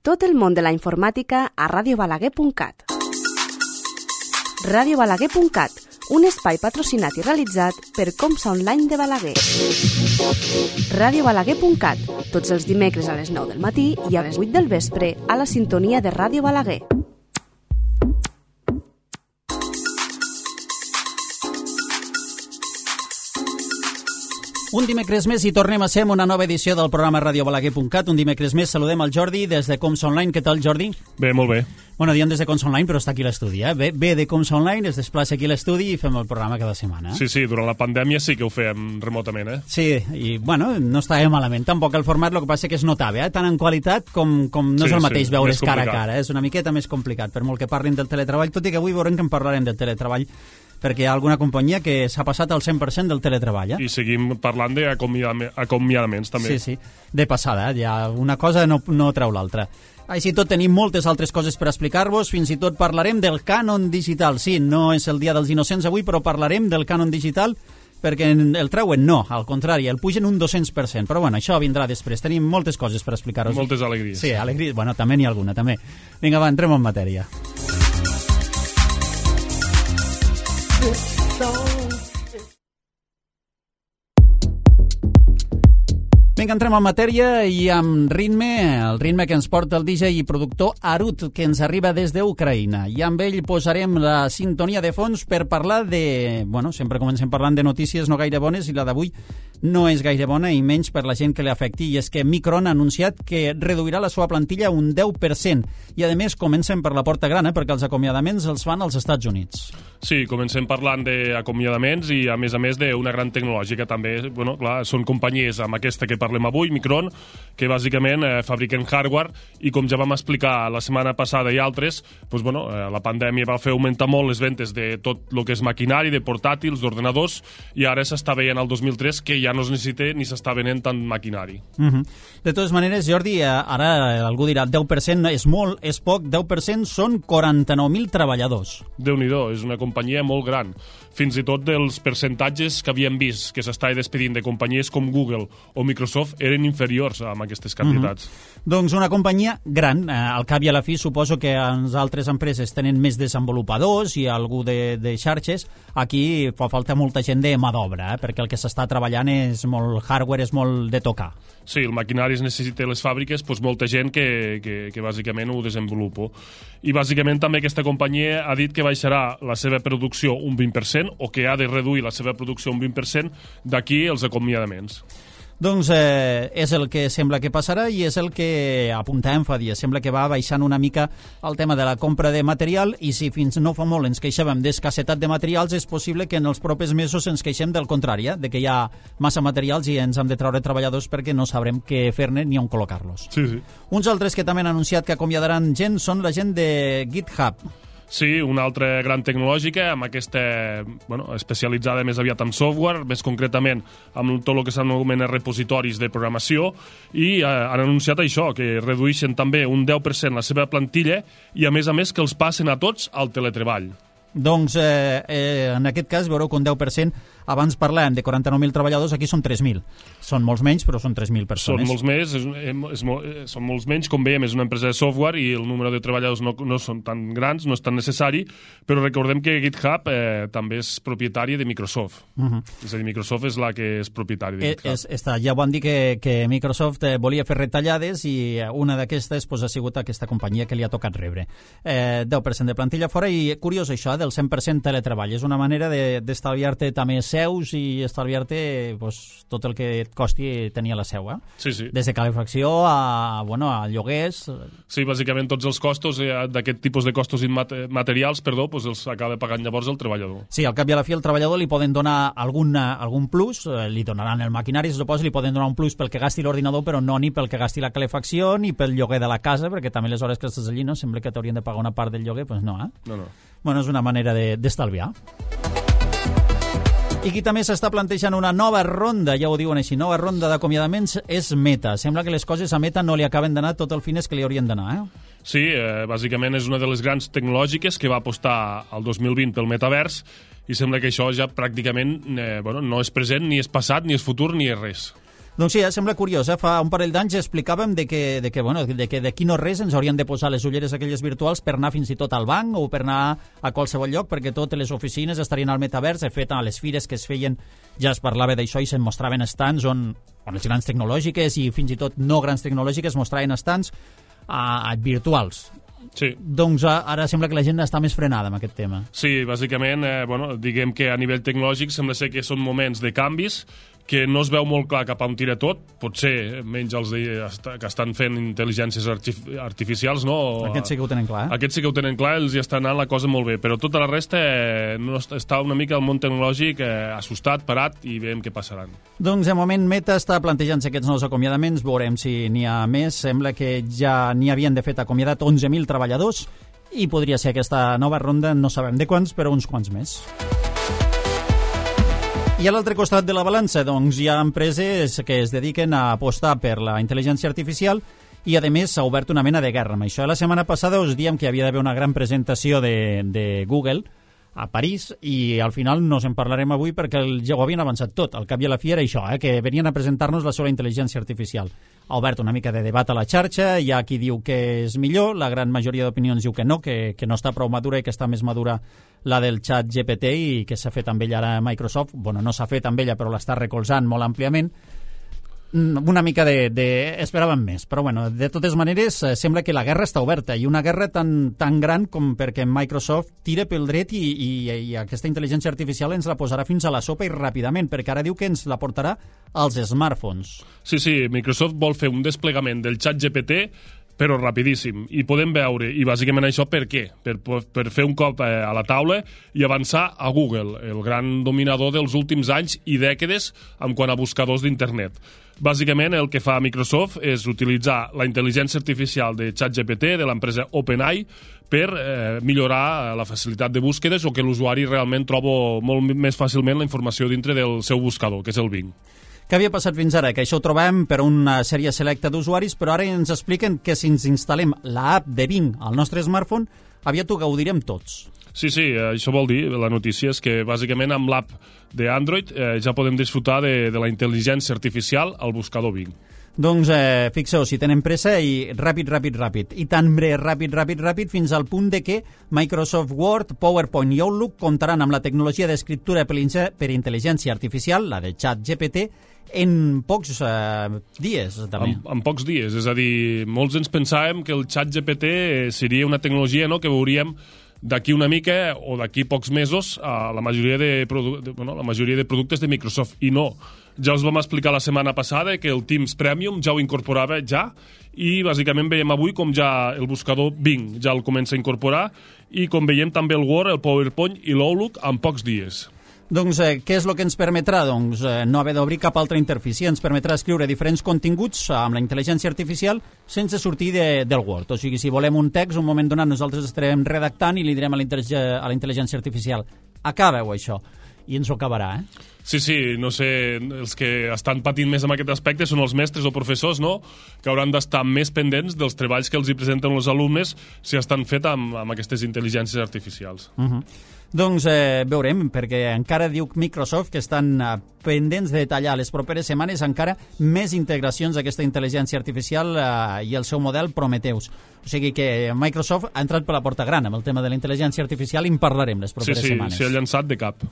Tot el món de la informàtica a radiobalaguer.cat. Radiobalaguer.cat, un espai patrocinat i realitzat per Comsa Online de Balaguer. Radiobalaguer.cat, tots els dimecres a les 9 del matí i a les 8 del vespre a la sintonia de Ràdio Balaguer. Un dimecres més i tornem a ser en una nova edició del programa radiobalaguer.cat. Un dimecres més saludem al Jordi des de Comsa Online. Què tal, Jordi? Bé, molt bé. Bueno, diem des de Comsa Online, però està aquí a l'estudi. Ve de Comsa Online, es desplaça aquí a l'estudi i fem el programa cada setmana. Sí, durant la pandèmia sí que ho fèiem remotament, Sí, i bueno, no estava malament tampoc el format, el que passa que es notava, tant en qualitat com no és el mateix veure's cara a cara. És una miqueta més complicat, per molt que parlin del teletreball, tot i que avui veurem que en parlarem del teletreball, perquè hi ha alguna companyia que s'ha passat al 100% del teletreball. I seguim parlant d'acomiadaments, també. Sí, de passada, ja una cosa no treu l'altra. Així tot tenim moltes altres coses per explicar-vos, fins i tot parlarem del cànon digital. Sí, no és el dia dels innocents avui, però parlarem del cànon digital perquè el treuen no, al contrari, el pugen un 200%, però bueno, això vindrà després. Tenim moltes coses per explicar-vos. Moltes alegries. Sí, alegries, bueno, també n'hi ha alguna, també. Vinga, va, entrem en matèria. Vinga, entrem en matèria i amb el ritme que ens porta el DJ i productor Arut, que ens arriba des d'Ucraïna. I amb ell posarem la sintonia de fons per parlar de... Bueno, sempre comencem parlant de notícies no gaire bones i la d'avui no és gaire bona i menys per la gent que li afecti. I és que Micron ha anunciat que reduirà la seva plantilla un 10%. I a més comencen per la porta gran, perquè els acomiadaments els fan als Estats Units. Sí, comencem parlant d'acomiadaments i a més d'una gran tecnològica també. Bueno, clar, són companyies amb aquesta que parlem avui, Micron, que bàsicament fabriquen hardware i com ja vam explicar la setmana passada i altres, doncs, bueno, la pandèmia va fer augmentar molt les ventes de tot el que és maquinari, de portàtils, d'ordenadors, i ara s'està veient al 2003 que ja no es necessita ni s'està venent tant maquinari. De totes maneres, Jordi, ara algú dirà 10% és molt, és poc, 10% són 49.000 treballadors. Déu-n'hi-do, és una companyia molt gran. Fins i tot dels percentatges que havíem vist que s'estava despedint de companyies com Google o Microsoft eren inferiors a aquestes quantitats. Doncs una companyia gran. Al cap i a la fi suposo que les altres empreses tenen més desenvolupadors i algú de xarxes. Aquí fa falta molta gent de mà d'obra, perquè el que s'està treballant és molt hardware, és molt de tocar. Sí, el maquinari es necessita a les fàbriques, doncs molta gent que bàsicament ho desenvolupa. I bàsicament també aquesta companyia ha dit que baixarà la seva producció un 20% o que ha de reduir la seva producció un 20% d'aquí els acomiadaments. Doncs és el que sembla que passarà i és el que apuntàvem fa dies. Sembla que va baixant una mica el tema de la compra de material i si fins no fa molt ens queixàvem d'escassetat de materials, és possible que en els propers mesos ens queixem del contrari, de que hi ha massa materials i ens hem de treure treballadors perquè no sabrem què fer-ne ni on col·locar-los. Sí. Uns altres que també han anunciat que acomiadaran gent són la gent de GitHub. Sí, una altra gran tecnològica, amb aquesta, especialitzada més aviat en software, més concretament amb tot el que s'anomena repositoris de programació, i han anunciat això, que redueixen també un 10% la seva plantilla i a més que els passen a tots al teletreball. Doncs en aquest cas veureu que un 10%, abans parlàvem de 49.000 treballadors, aquí són 3.000. Són molts menys, però són 3.000 persones. Són molts menys, com veiem, és una empresa de software i el número de treballadors no són tan grans, no és tan necessari, però recordem que GitHub també és propietari de Microsoft. És a dir, Microsoft és la que és propietari de GitHub. Ja van dir que Microsoft volia fer retallades i una d'aquestes ha sigut aquesta companyia que li ha tocat rebre. 10% de plantilla fora i curiós això, del 100% teletreball. És una manera d'estalviar-te també seus i estalviar-te tot el que et costi tenir la seu. Sí. Des de calefacció a lloguers. Sí, bàsicament tots els costos d'aquest tipus de costos materials, els acaba pagant llavors el treballador. Sí, al cap i a la fi el treballador li poden donar algun plus, li donaran el maquinari, li poden donar un plus pel que gasti l'ordinador, però no ni pel que gasti la calefacció ni pel lloguer de la casa, perquè també les hores que estàs allí, no? Sembla que t'haurien de pagar una part del lloguer, doncs no, No. Bueno, és una manera d'estalviar. I qui també s'està plantejant una nova ronda, ja ho diuen així, nova ronda d'acomiadaments és Meta. Sembla que les coses a Meta no li acaben d'anar tot el fines que li haurien d'anar, Sí, bàsicament és una de les grans tecnològiques que va apostar al 2020 pel metavers i sembla que això ja pràcticament no és present, ni és passat, ni és futur, ni és res. Doncs sí, sembla curiós. Fa un parell d'anys explicàvem de que d'aquí no res ens haurien de posar les ulleres aquelles virtuals per anar fins i tot al banc o per anar a qualsevol lloc, perquè totes les oficines estarien al metavers. De fet, a les fires que es feien ja es parlava d'això i se'n mostraven estants on les grans tecnològiques i fins i tot no grans tecnològiques mostraven estants virtuals. Sí. Doncs ara sembla que la gent està més frenada amb aquest tema. Sí, bàsicament, diguem que a nivell tecnològic sembla ser que són moments de canvis que no es veu molt clar cap a on tira tot, potser menys els que estan fent intel·ligències artificials, no? Aquests sí que ho tenen clar. Aquests sí que ho tenen clar, els hi està anant la cosa molt bé, però tota la resta no està una mica el món tecnològic assustat, parat, i veiem què passaran. Doncs de moment Meta està plantejant-se aquests nous acomiadaments, veurem si n'hi ha més. Sembla que ja n'hi havien de fet acomiadat 11.000 treballadors i podria ser aquesta nova ronda, no sabem de quants, però uns quants més. I a l'altre costat de la balança, doncs, hi ha empreses que es dediquen a apostar per la intel·ligència artificial i, a més, s'ha obert una mena de guerra amb això. La setmana passada us diem que havia d'haver una gran presentació de Google a París i al final no en parlarem avui perquè ja ho havien avançat tot. Al cap i a la fi era això, que venien a presentar-nos la seva intel·ligència artificial. Ha obert una mica de debat a la xarxa, hi ha qui diu que és millor, la gran majoria d'opinions diu que no està prou madura i que està més madura la del xat GPT i que s'ha fet amb ella ara a Microsoft. Bueno, no s'ha fet amb ella, però l'està recolzant molt àmpliament. Una mica esperàvem més, però bueno, de totes maneres sembla que la guerra està oberta i una guerra tan gran com perquè Microsoft tira pel dret i aquesta intel·ligència artificial ens la posarà fins a la sopa i ràpidament, perquè ara diu que ens la portarà als smartphones. Sí, Microsoft vol fer un desplegament del xat GPT però rapidíssim, i podem veure, i bàsicament això per què? Per fer un cop a la taula i avançar a Google, el gran dominador dels últims anys i dècades en quant a buscadors d'internet. Bàsicament, el que fa Microsoft és utilitzar la intel·ligència artificial de ChatGPT, de l'empresa OpenAI, per millorar la facilitat de búsquedes o que l'usuari realment trobi molt més fàcilment la informació dintre del seu buscador, que és el Bing. Què havia passat fins ara? Que això ho trobem per una sèrie selecta d'usuaris, però ara ens expliquen que si ens instal·lem l'app de Bing al nostre smartphone, aviat ho gaudirem tots. Sí, això vol dir, la notícia és que bàsicament amb l'app d'Android ja podem disfrutar de la intel·ligència artificial al buscador Bing. Doncs fixeu, si tenen pressa i ràpid, i tan ràpid fins al punt de que Microsoft Word, PowerPoint i Outlook comptaran amb la tecnologia d'escriptura per intel·ligència artificial, la de ChatGPT, en pocs dies, també. En pocs dies, és a dir, molts ens pensàvem que el ChatGPT seria una tecnologia que veuríem d'aquí una mica o d'aquí pocs mesos a la majoria de productes de Microsoft, i no. Ja us vam explicar la setmana passada que el Teams Premium ja ho incorporava i bàsicament veiem avui com ja el buscador Bing ja el comença a incorporar i com veiem també el Word, el PowerPoint i l'Outlook en pocs dies. Doncs què és el que ens permetrà? Doncs no haver d'obrir cap altra interfície. Ens permetrà escriure diferents continguts amb la intel·ligència artificial sense sortir del Word. O sigui, si volem un text, un moment donat nosaltres estarem redactant i li direm a la intel·ligència artificial acaba-ho això, i ens ho acabarà, Sí, no sé, els que estan patint més en aquest aspecte són els mestres o professors, no?, que hauran d'estar més pendents dels treballs que els hi presenten els alumnes si estan fets amb aquestes intel·ligències artificials. Doncs veurem, perquè encara diu Microsoft que estan pendents de detallar les properes setmanes encara més integracions d'aquesta intel·ligència artificial i el seu model Prometheus. O sigui que Microsoft ha entrat per la porta gran amb el tema de la intel·ligència artificial i en parlarem les properes setmanes. Sí, s'ha llançat de cap.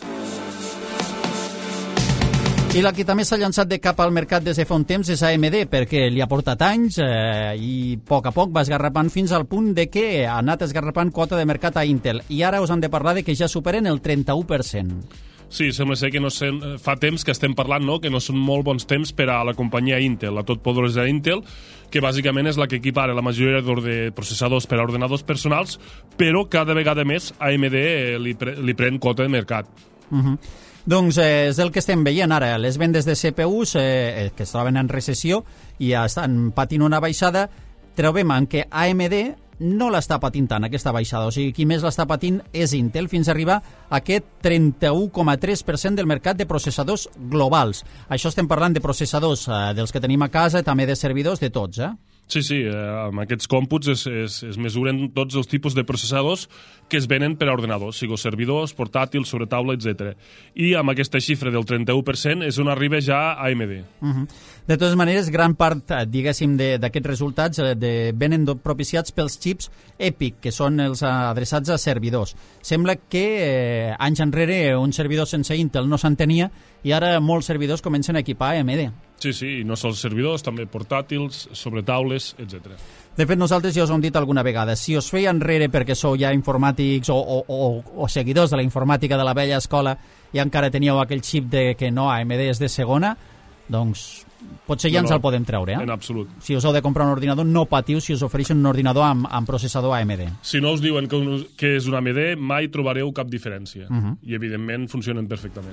I la que també s'ha llançat de cap al mercat des de fa un temps és AMD, perquè li ha portat anys i a poc va esgarrapant fins al punt de que ha anat esgarrapant quota de mercat a Intel. I ara us han de parlar de que ja superen el 31%. Sí, sembla ser que fa temps que estem parlant, no?, que no són molt bons temps per a la companyia Intel, la totpoderosa Intel, que bàsicament és la que equipara la majoria de processadors per a ordenadors personals, però cada vegada més AMD li pren quota de mercat. Doncs és el que estem veient ara. Les vendes de CPUs que es troben en recessió i estan patint una baixada, trobem que AMD no l'està patint tant, aquesta baixada. O sigui, qui més l'està patint és Intel, fins a arribar a aquest 31,3% del mercat de processadors globals. Això estem parlant de processadors dels que tenim a casa, també de servidors, de tots, Sí, amb aquests còmputs es mesuren tots els tipus de processadors que es venen per a ordinadors, sigui servidors, portàtils, sobre taula, etc. I amb aquesta xifra del 31% és on arriba ja AMD. De totes maneres, gran part, diguéssim, d'aquests resultats venen propiciats pels xips EPIC, que són els adreçats a servidors. Sembla que anys enrere un servidor sense Intel no s'entenia i ara molts servidors comencen a equipar AMD. Sí, i no sols servidors, també portàtils, sobretaules, etc. De fet, nosaltres ja us ho hem dit alguna vegada. Si us feia enrere perquè sou ja informàtics o seguidors de la informàtica de la vella escola i encara teníeu aquell xip de que no, AMD és de segona, doncs potser ja ens el podem treure. En absolut. Si us heu de comprar un ordinador, no patiu si us ofereixen un ordinador amb processador AMD. Si no us diuen que és un AMD, mai trobareu cap diferència. I, evidentment, funcionen perfectament.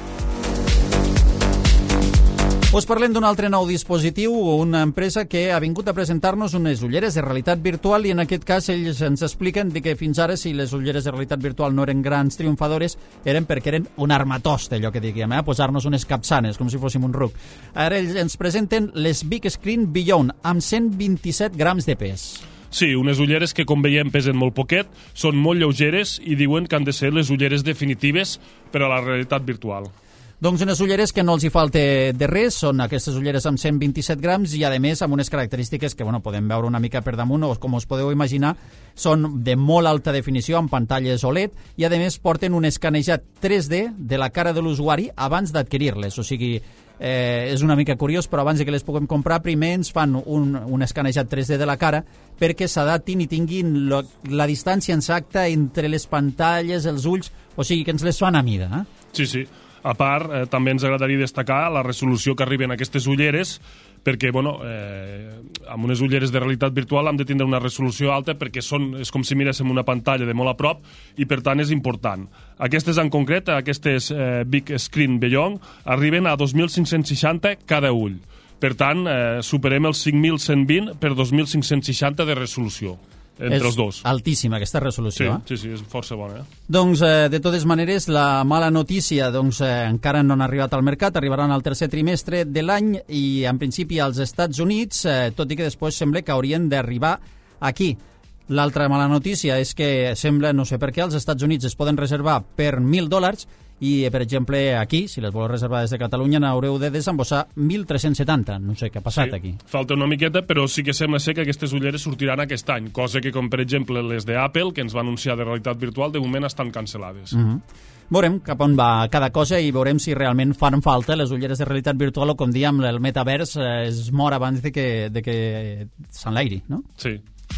Us parlem d'un altre nou dispositiu, una empresa que ha vingut a presentar-nos unes ulleres de realitat virtual i en aquest cas ells ens expliquen que fins ara si les ulleres de realitat virtual no eren grans triomfadores eren perquè eren un armatost, allò que diguem, posar-nos unes capçanes com si fóssim un ruc. Ara ells ens presenten les Big Screen Beyond amb 127 grams de pes. Sí, unes ulleres que, com veiem, pesen molt poquet, són molt lleugeres i diuen que han de ser les ulleres definitives per a la realitat virtual. Doncs unes ulleres que no els hi falta de res, són aquestes ulleres amb 127 grams i, a més, amb unes característiques que podem veure una mica per damunt, o com us podeu imaginar, són de molt alta definició, amb pantalles OLED, i, a més, porten un escanejat 3D de la cara de l'usuari abans d'adquirir-les. O sigui, és una mica curiós, però abans que les puguem comprar, primer ens fan un escanejat 3D de la cara perquè s'adaptin i tinguin la distància exacta entre les pantalles, els ulls, o sigui, que ens les fan a mida. Sí. A part, també ens agradaria destacar la resolució que arriben aquestes ulleres, perquè, amb unes ulleres de realitat virtual hem de tindre una resolució alta perquè és com si miréssim una pantalla de molt a prop i, per tant, és important. Aquestes, en concret, aquestes Big Screen Beyond, arriben a 2.560 cada ull. Per tant, superem els 5.120 per 2.560 de resolució. Entre els dos. És altíssima aquesta resolució. Sí, és força bona. Doncs, de totes maneres, la mala notícia encara no han arribat al mercat, arribaran al tercer trimestre de l'any i, en principi, als Estats Units, tot i que després sembla que haurien d'arribar aquí. L'altra mala notícia és que sembla, no sé per què, als Estats Units es poden reservar per $1.000 i, per exemple, aquí, si les voleu reservar des de Catalunya, n'haureu de desembossar 1.370. No sé què ha passat aquí. Falta una miqueta, però sí que sembla ser que aquestes ulleres sortiran aquest any, cosa que, com per exemple, les d'Apple, que ens va anunciar de realitat virtual, de moment estan cancel·lades. Veurem cap on va cada cosa i veurem si realment fan falta les ulleres de realitat virtual o, com dèiem, el metavers es mor abans de que s'enlairi, no? Sí.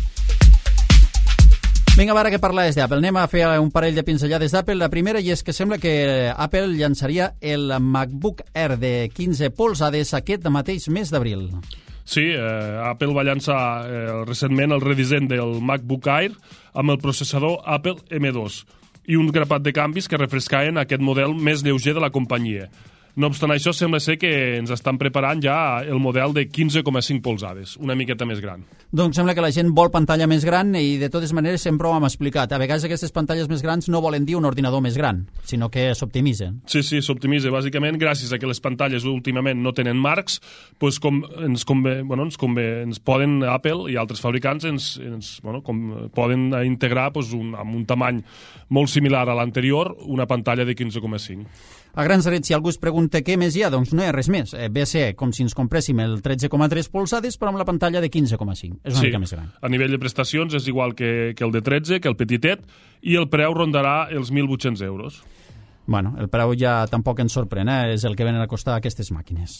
Vinga, ara que parlaves d'Apple, anem a fer un parell de pinzellades d'Apple. La primera, i és que sembla que Apple llançaria el MacBook Air de 15 polzades aquest mateix mes d'abril. Sí, Apple va llançar recentment el redisseny del MacBook Air amb el processador Apple M2 i un grapat de canvis que refrescaven aquest model més lleuger de la companyia. No obstant això, sembla ser que ens estan preparant ja el model de 15,5 polzades, una miqueta més gran. Doncs sembla que la gent vol pantalla més gran i, de totes maneres, sempre ho hem explicat. A vegades aquestes pantalles més grans no volen dir un ordinador més gran, sinó que s'optimitzen. Sí, s'optimitza. Bàsicament, gràcies a que les pantalles últimament no tenen marcs, doncs ens poden, Apple i altres fabricants, poden integrar amb un tamany molt similar a l'anterior una pantalla de 15,5. A grans trets, si algú es pregunta què més hi ha, doncs no hi ha res més. Ve a ser com si ens compréssim el 13,3 polzades, però amb la pantalla de 15,5. És una mica més gran. A nivell de prestacions és igual que el de 13, que el petitet, i el preu rondarà els 1.800 euros. Bueno, el preu ja tampoc ens sorprèn, és el que venen a costar aquestes màquines.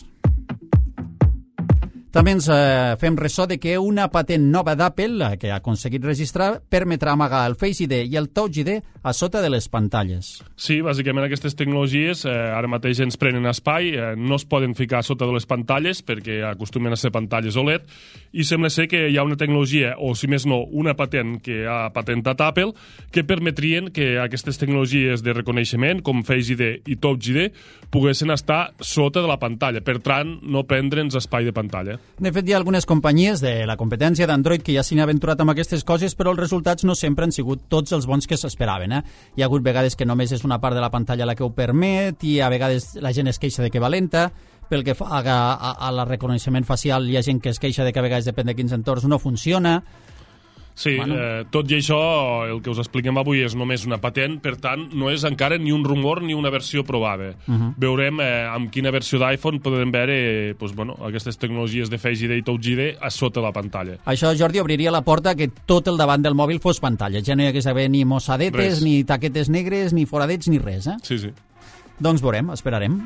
També ens fem ressò de que una patent nova d'Apple, que ha aconseguit registrar, permetrà amagar el Face ID i el Touch ID a sota de les pantalles. Sí, bàsicament aquestes tecnologies ara mateix ens prenen espai, no es poden ficar a sota de les pantalles perquè acostumen a ser pantalles OLED, i sembla ser que hi ha una tecnologia, o si més no, una patent que ha patentat Apple, que permetrien que aquestes tecnologies de reconeixement, com Face ID i Touch ID, poguessin estar sota de la pantalla, per tant, no prendre'ns espai de pantalla. De fet, hi ha algunes companyies de la competència d'Android que ja s'hi han aventurat amb aquestes coses, però els resultats no sempre han sigut tots els bons que s'esperaven. Hi ha hagut vegades que només és una part de la pantalla la que ho permet, i a vegades la gent es queixa de que va lenta. pel que fa a la reconeixement facial, hi ha gent que es queixa de que a vegades depèn de quins entorns no funciona. Sí, tot i això, el que us expliquem avui és només una patent, per tant, no és encara ni un rumor ni una versió provada. Veurem amb quina versió d'iPhone podem veure aquestes tecnologies de Face ID i Touch ID a sota la pantalla. Això, Jordi, obriria la porta que tot el davant del mòbil fos pantalla. Ja no hi hagués d'haver ni mossadetes, ni taquetes negres, ni foradets, ni res, eh? Sí. Doncs veurem, esperarem.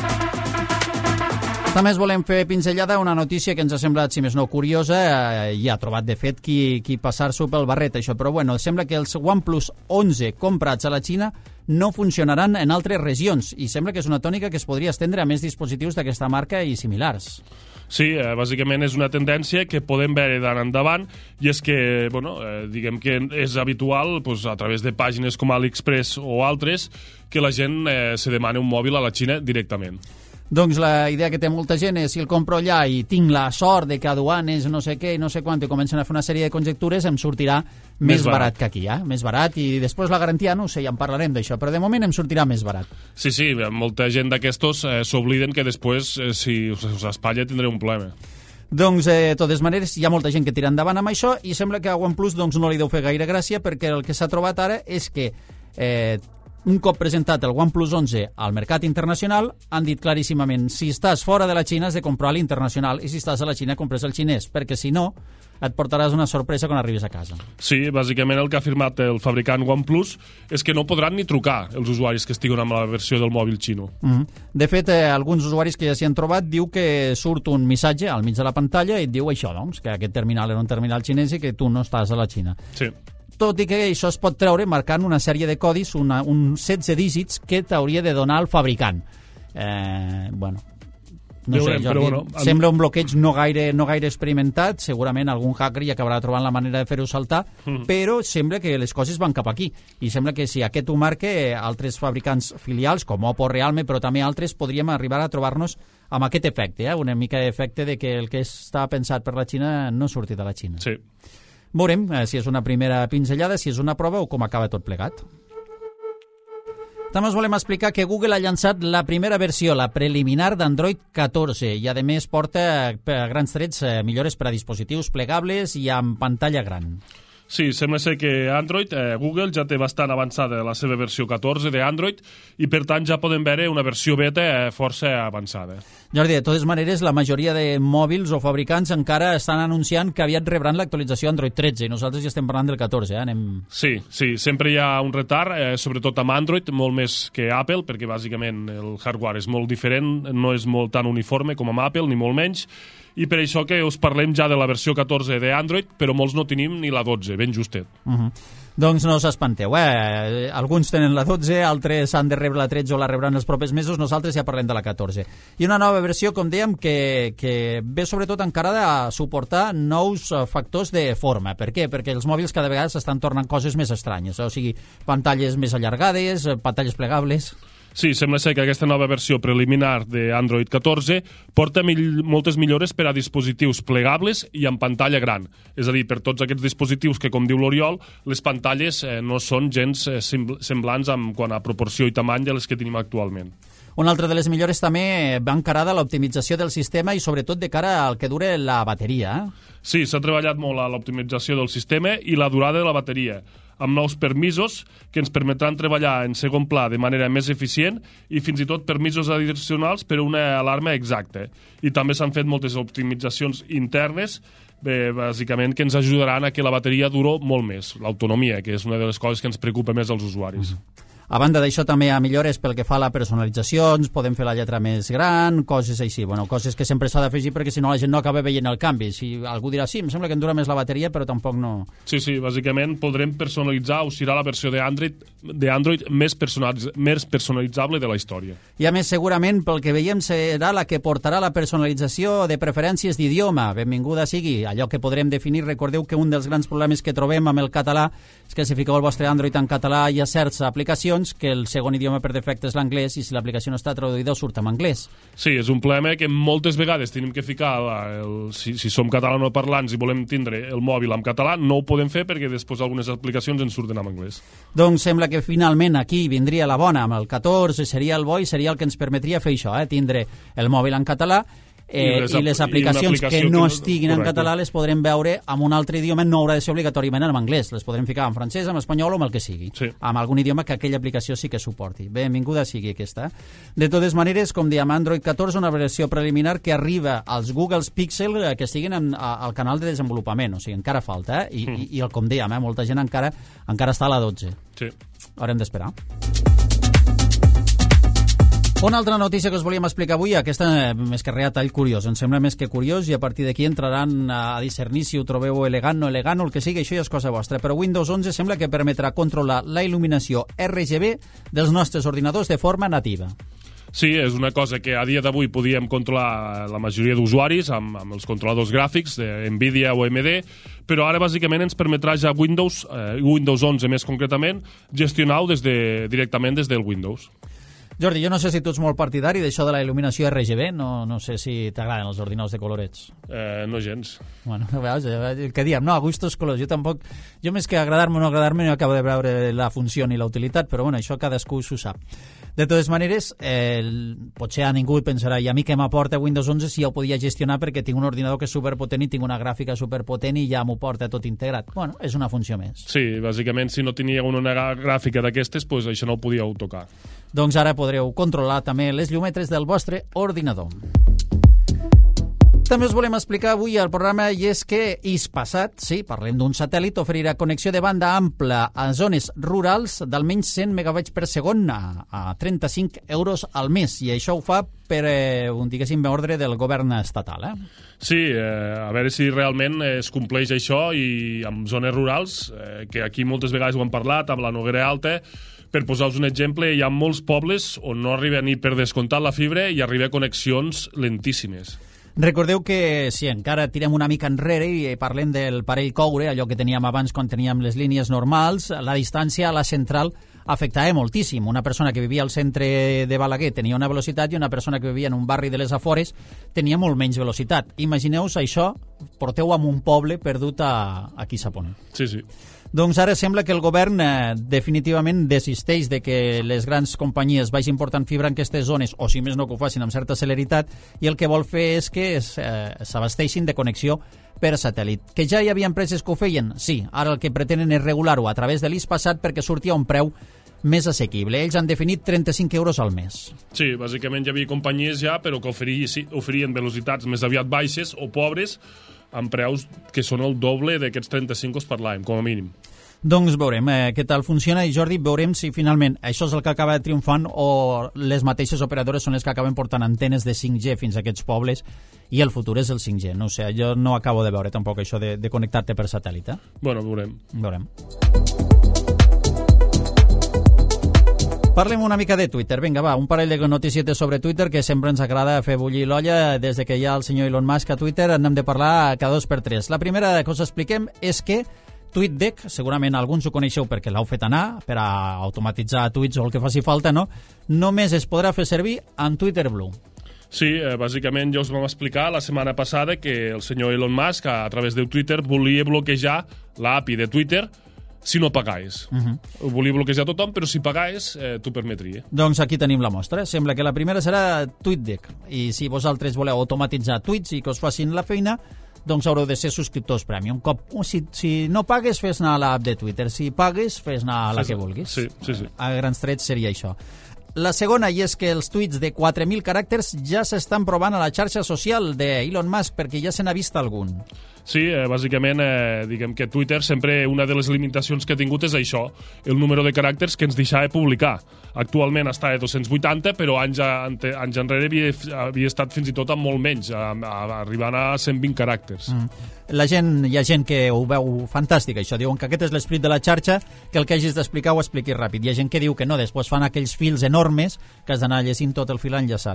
També volem fer pinzellada una notícia que ens ha semblat, si més no, curiosa. Ja ha trobat, de fet, qui passar-s'ho pel barret, això. Però, sembla que els OnePlus 11 comprats a la Xina no funcionaran en altres regions. I sembla que és una tònica que es podria estendre a més dispositius d'aquesta marca i similars. Sí, bàsicament és una tendència que podem veure d'ara endavant, i és que, diguem que és habitual, a través de pàgines com AliExpress o altres, que la gent se demani un mòbil a la Xina directament. Doncs la idea que té molta gent és, si el compro allà i tinc la sort de que aduanes no sé què i no sé quant, i comencen a fer una sèrie de conjectures, em sortirà més barat que aquí, més barat, i després la garantia, no sé, ja en parlarem d'això, però de moment em sortirà més barat. Sí, molta gent d'aquestos s'obliden que després, si us espatlla, tindré un problema. Doncs, de totes maneres, hi ha molta gent que tira endavant amb això, i sembla que a OnePlus no li deu fer gaire gràcia, perquè el que s'ha trobat ara és que un cop presentat el OnePlus 11 al mercat internacional, han dit claríssimament, si estàs fora de la Xina has de comprar l'internacional, i si estàs a la Xina compres el xinès, perquè si no et portaràs una sorpresa quan arribis a casa. Sí, bàsicament el que ha afirmat el fabricant OnePlus és que no podran ni trucar els usuaris que estiguen amb la versió del mòbil xino. De fet, alguns usuaris que ja s'hi han trobat diu que surt un missatge al mig de la pantalla i et diu això, doncs, que aquest terminal era un terminal xinès i que tu no estàs a la Xina. Sí. Tot i que això es pot treure marcant una sèrie de codis, un 16 dígits que t'hauria de donar el fabricant. No sé, Jordi, sembla un bloqueig no gaire experimentat, segurament algun hacker hi acabarà trobant la manera de fer-ho saltar, però sembla que les coses van cap aquí, i sembla que si aquest ho marca, altres fabricants filials, com Oppo, Realme, però també altres, podríem arribar a trobar-nos amb aquest efecte, una mica d'efecte de que el que està pensat per la Xina no surti de la Xina. Sí. Veurem si és una primera pinzellada, si és una prova o com acaba tot plegat. També us volem explicar que Google ha llançat la primera versió, la preliminar d'Android 14, i a més porta a grans trets millores per a dispositius plegables i amb pantalla gran. Sí, sembla ser que Google ja té bastant avançada la seva versió 14 d'Android, i per tant ja podem veure una versió beta força avançada. Jordi, de totes maneres, la majoria de mòbils o fabricants encara estan anunciant que aviat rebran l'actualització Android 13, i nosaltres ja estem parlant del 14. Sí, sempre hi ha un retard, sobretot amb Android, molt més que Apple, perquè bàsicament el hardware és molt diferent, no és molt tan uniforme com amb Apple, ni molt menys, i per això que us parlem ja de la versió 14 d'Android, però molts no tenim ni la 12, ben justet. Doncs no us espanteu, alguns tenen la 12, altres han de rebre la 13 o la rebran els propers mesos, nosaltres ja parlem de la 14. I una nova versió, com dèiem, que ve sobretot encarada a suportar nous factors de forma. Per què? Perquè els mòbils cada vegada s'estan tornant coses més estranyes, o sigui, pantalles més allargades, pantalles plegables. Sí, sembla ser que aquesta nova versió preliminar d'Android 14 porta moltes millores per a dispositius plegables i amb pantalla gran. És a dir, per tots aquests dispositius que, com diu l'Oriol, les pantalles no són gens semblants en quant a proporció i tamany de les que tenim actualment. Una altra de les millores també va encarada a l'optimització del sistema i sobretot de cara al que dure la bateria. Sí, s'ha treballat molt a l'optimització del sistema i la durada de la bateria, amb nous permisos que ens permetran treballar en segon pla de manera més eficient i fins i tot permisos addicionals per a una alarma exacta. I també s'han fet moltes optimitzacions internes, bàsicament, que ens ajudaran a que la bateria duri molt més, l'autonomia, que és una de les coses que ens preocupa més als usuaris. A banda d'això, també hi ha millores pel que fa a la personalització, podem fer la lletra més gran, coses així, coses que sempre s'ha d'afegir perquè si no la gent no acaba veient el canvi. Si algú dirà, sí, em sembla que em dura més la bateria, però tampoc no... Sí, bàsicament podrem personalitzar, o serà la versió d'Android més personalitzable de la història. I a més, segurament, pel que veiem, serà la que portarà la personalització de preferències d'idioma. Benvinguda sigui. Allò que podrem definir, recordeu que un dels grans problemes que trobem amb el català és que si fiqueu el vostre Android en català hi ha certes aplicacions aplicacions que el segon idioma per defecte és l'anglès i si l'aplicació no està traduïda surt en anglès. Sí, és un problema que moltes vegades tenim que ficar, si som catalanoparlants i volem tindre el mòbil en català, no ho podem fer perquè després algunes aplicacions ens surten en anglès. Doncs sembla que finalment aquí vindria la bona, amb el 14 seria el bo i seria el que ens permetria fer això, tindre el mòbil en català i les aplicacions que no estiguin en català les podrem veure en un altre idioma, no haurà de ser obligatòriament en anglès, les podrem ficar en francès, en espanyol o amb el que sigui, amb algun idioma que aquella aplicació sí que suporti. Benvinguda sigui aquesta. De totes maneres, com dèiem, Android 14, una versió preliminar que arriba als Google Pixel que estiguin al canal de desenvolupament, o sigui, encara falta, i com dèiem, molta gent encara està a la 12. Sí. Haurem d'esperar. Una altra notícia que us volíem explicar avui, aquesta més que res a tall curiós, em sembla més que curiós i a partir d'aquí entraran a discernir si ho trobeu elegant o elegant o el que sigui, això ja és cosa vostra, però Windows 11 sembla que permetrà controlar la il·luminació RGB dels nostres ordinadors de forma nativa. Sí, és una cosa que a dia d'avui podíem controlar la majoria d'usuaris amb els controladors gràfics de Nvidia o AMD, però ara bàsicament ens permetrà ja Windows 11 més concretament, gestionar-ho directament des del Windows. Jordi, jo no sé si tu ets molt partidari d'això de la il·luminació RGB, no sé si t'agraden els ordinadors de colorets. No gens. Bueno, veus, el que diem, no, a gustos colors, jo més que agradar-me o no agradar-me no acabo de veure la funció ni la utilitat, però bueno, això cadascú s'ho sap. De totes maneres, potser a ningú pensarà, i a mi què m'aporta Windows 11 si ja ho podia gestionar perquè tinc un ordinador que és superpotent i tinc una gràfica superpotent i ja m'ho porta tot integrat. Bueno, és una funció més. Sí, bàsicament, si no tenia una gràfica d'aquestes, doncs això no ho podíeu tocar. Doncs ara podreu controlar també les llumetres del vostre ordinador. També us volem explicar avui al programa i és que Hispasat, sí, parlem d'un satèl·lit, oferirà connexió de banda ampla a zones rurals d'almenys 100 megabits per segon a 35 euros al mes i això ho fa per, diguéssim, ordre del govern estatal. Sí, a veure si realment es compleix això i amb zones rurals, que aquí moltes vegades ho hem parlat, amb la Noguera Alta. Per posar-vos un exemple, hi ha molts pobles on no arriba ni per descomptar la fibra i arriba a connexions lentíssimes. Recordeu que si encara tirem una mica enrere i parlem del parell coure, allò que teníem abans quan teníem les línies normals, la distància a la central afectava moltíssim. Una persona que vivia al centre de Balaguer tenia una velocitat i una persona que vivia en un barri de les Afores tenia molt menys velocitat. Imagineu-vos això, porteu amb un poble perdut aquí a Sapona. Sí, sí. Doncs ara sembla que el govern definitivament desisteix de que les grans companyies vagin portant fibra en aquestes zones, o si més no que ho facin amb certa celeritat, i el que vol fer és que s'abasteixin de connexió per satèl·lit. Que ja hi havia empreses que ho feien? Sí, ara el que pretenen és regular-ho a través de l'Hispasat perquè surti a un preu més assequible. Ells han definit 35 euros al mes. Sí, bàsicament hi havia companyies ja, però que oferien velocitats més aviat baixes o pobres, amb preus que són el doble d'aquests 35 que us parlàvem, com a mínim. Doncs veurem què tal funciona i Jordi, veurem si finalment això és el que acaba triomfant o les mateixes operadores són les que acaben portant antenes de 5G fins a aquests pobles i el futur és el 5G. No sé, jo no acabo de veure tampoc això de connectar-te per satèl·lit. Bueno, veurem. Parlem una mica de Twitter. Vinga, va, un parell de noticietes sobre Twitter que sempre ens agrada fer bullir l'olla. Des de que hi ha el senyor Elon Musk a Twitter n'hem de parlar cada 2 per 3. La primera que us expliquem és que TweetDeck, segurament alguns ho coneixeu perquè l'heu fet anar, per a automatitzar tuits o el que faci falta, no? Només es podrà fer servir en Twitter Blue. Sí, bàsicament ja us vam explicar la setmana passada que el senyor Elon Musk a través de Twitter volia bloquejar l'API de Twitter si no pagais. Ho volia bloquejar tothom, però si pagais, t'ho permetria. Doncs aquí tenim la mostra. Sembla que la primera serà TweetDeck. I si vosaltres voleu automatitzar tuits i que us facin la feina, doncs haureu de ser subscriptors premium. Si no pagues, fes anar a l'app de Twitter. Si pagues, fes anar a la que vulguis. Sí. A grans trets seria això. La segona, i és que els tuits de 4.000 caràcters ja s'estan provant a la xarxa social d'Elon Musk, perquè ja se n'ha vist algun. Sí, bàsicament, diguem que Twitter sempre una de les limitacions que ha tingut és això, el número de caràcters que ens deixava publicar. Actualment està a 280, però anys enrere havia estat fins i tot amb molt menys, arribant a 120 caràcters. Hi ha gent que ho veu fantàstic, això. Diuen que aquest és l'esprit de la xarxa, que el que hagis d'explicar ho expliquis ràpid. Hi ha gent que diu que no, després fan aquells fils enormes que has d'anar llegint tot el fil enllaçat.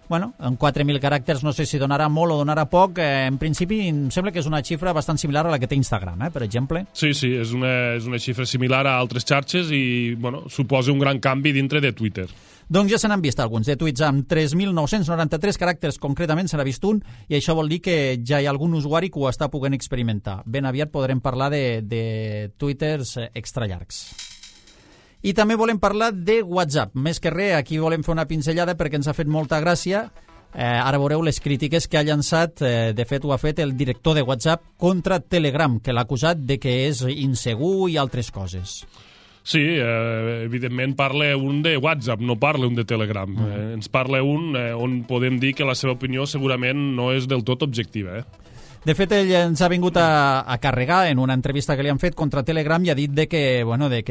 Bueno, en 4.000 caràcters no sé si donarà molt o donarà poc. En principi em sembla que és una xifra bastant similar a la que té Instagram, per exemple. Sí, és una xifra similar a altres xarxes i suposa un gran canvi dintre de Twitter. Doncs ja se n'han vist alguns de tuits amb 3.993 caràcters, concretament se n'ha vist un, i això vol dir que ja hi ha algun usuari que ho està podent experimentar. Ben aviat podrem parlar de twitters extra llargs. I també volem parlar de WhatsApp. Més que res, aquí volem fer una pinzellada perquè ens ha fet molta gràcia. Ara veureu les crítiques que ha llançat, de fet ho ha fet el director de WhatsApp contra Telegram, que l'ha acusat de que és insegur i altres coses. Sí, evidentment parla un de WhatsApp, no parla un de Telegram. Ens parla un on podem dir que la seva opinió segurament no és del tot objectiva, De fet, ell ens ha vingut a carregar en una entrevista que li han fet contra Telegram i ha dit de que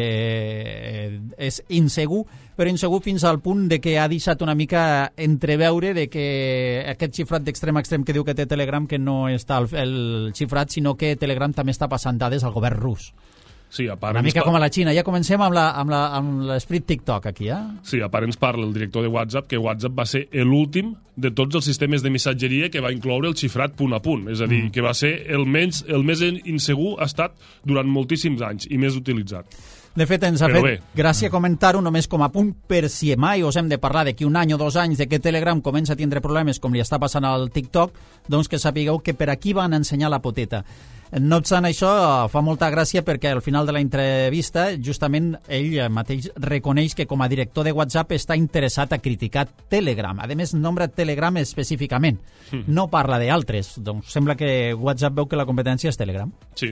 és insegur, però insegur fins al punt de que ha deixat una mica entreveure de que aquest xifrat d'extrem a extrem que diu que té Telegram, que no està el xifrat, sinó que Telegram també està passant dades al govern rus. Sí, una mica com a la Xina. Ja comencem amb l'esprit TikTok aquí, Sí, a part ens parla el director de WhatsApp que WhatsApp va ser l'últim de tots els sistemes de missatgeria que va incloure el xifrat punt a punt. És a dir, que va ser el més insegur ha estat durant moltíssims anys i més utilitzat. De fet, ens ha fet gràcia comentar-ho només com a punt per si mai us hem de parlar d'aquí un any o 2 anys de que Telegram comença a tindre problemes com li està passant al TikTok, doncs que sapigueu que per aquí van ensenyar la poteta. No obstant això, fa molta gràcia perquè al final de la entrevista justament ell mateix reconeix que com a director de WhatsApp està interessat a criticar Telegram. A més, nombra Telegram específicament. No parla d'altres. Doncs sembla que WhatsApp veu que la competència és Telegram. Sí.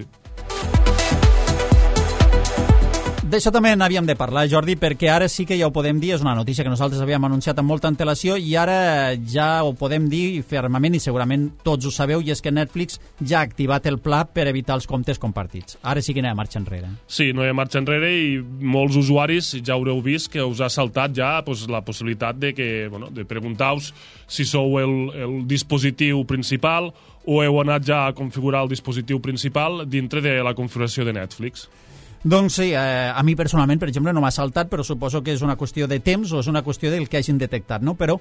D'això també n'havíem de parlar, Jordi, perquè ara sí que ja ho podem dir, és una notícia que nosaltres havíem anunciat amb molta antelació i ara ja ho podem dir fermament i segurament tots ho sabeu, i és que Netflix ja ha activat el pla per evitar els comptes compartits. Ara sí que no hi ha marxa enrere. Sí, no hi ha marxa enrere i molts usuaris ja haureu vist que us ha saltat ja la possibilitat de preguntar-vos si sou el dispositiu principal o heu anat ja a configurar el dispositiu principal dintre de la configuració de Netflix. Doncs sí, a mi personalment, per exemple, no m'ha saltat, però suposo que és una qüestió de temps o és una qüestió del que hagin detectat, no? Però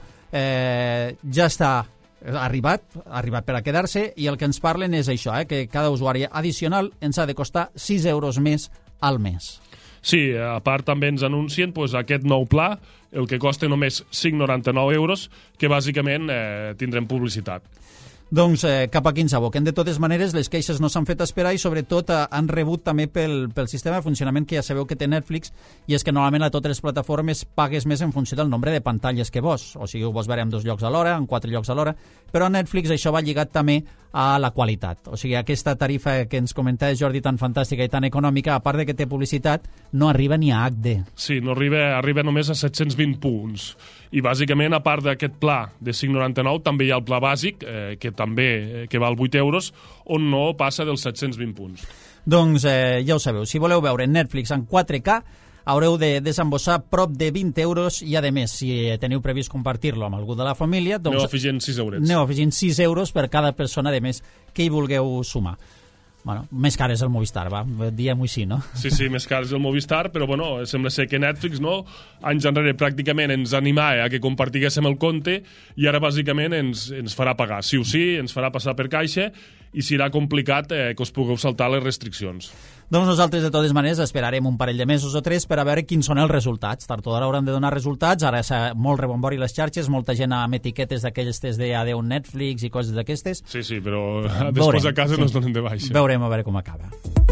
ja està arribat per a quedar-se i el que ens parlen és això, que cada usuari addicional ens ha de costar 6 euros més al mes. Sí, a part també ens anuncien aquest nou pla, el que costa només 5,99 euros, que bàsicament tindrem publicitat. Doncs cap aquí ens aboquem. De totes maneres, les queixes no s'han fet esperar i sobretot han rebut també pel sistema de funcionament que ja sabeu que té Netflix, i és que normalment a totes les plataformes pagues més en funció del nombre de pantalles que vols. O sigui, ho vols veure en 2 llocs alhora, en 4 llocs alhora, però a Netflix això va lligat també a la qualitat. O sigui, aquesta tarifa que ens comentaves, Jordi, tan fantàstica i tan econòmica, a part de que té publicitat, no arriba ni a HD. Sí, no arriba només a 720 punts. I bàsicament, a part d'aquest pla de 5,99, també hi ha el pla bàsic, que val 8 euros, on no passa dels 720 punts. Doncs ja ho sabeu, si voleu veure Netflix en 4K, haureu de desembossar prop de 20 euros i, a més, si teniu previst compartir-lo amb algú de la família, doncs aneu afegint 6 euros. Aneu afegint 6 euros per cada persona, a més, que hi vulgueu sumar. Bueno, més car és el Movistar, diguem-ho així, no? Sí, més car és el Movistar, però sembla ser que Netflix, anys enrere pràcticament ens animava a que compartiguéssim el compte i ara bàsicament ens farà pagar. Sí o sí, ens farà passar per caixa i serà complicat que us pugueu saltar les restriccions. Doncs nosaltres, de totes maneres, esperarem un parell de mesos o 3 per a veure quins són els resultats. Tard o d'hora hauran de donar resultats. Ara és molt rebombori les xarxes, molta gent amb etiquetes d'aquestes de adeu Netflix i coses d'aquestes. Sí, però després a casa no es donen de baixa. Veurem a veure com acaba.